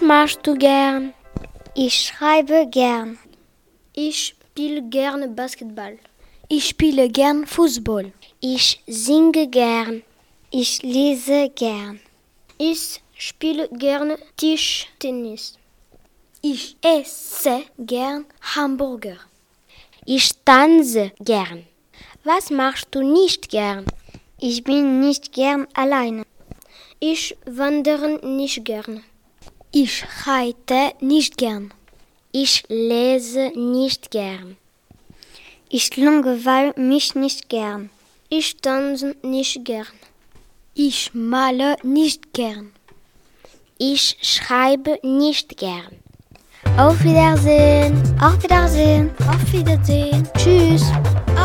Was machst du gern? Ich schreibe gern. Ich spiele gerne Basketball. Ich spiele gern Fußball. Ich singe gern. Ich lese gern. Ich spiele gerne Tischtennis. Ich esse gern Hamburger. Ich tanze gern. Was machst du nicht gern? Ich bin nicht gern alleine. Ich wandere nicht gern. Ich reite nicht gern. Ich lese nicht gern. Ich langweile mich nicht gern. Ich tanze nicht gern. Ich male nicht gern. Ich schreibe nicht gern. Auf Wiedersehen. Auf Wiedersehen. Auf Wiedersehen. Tschüss.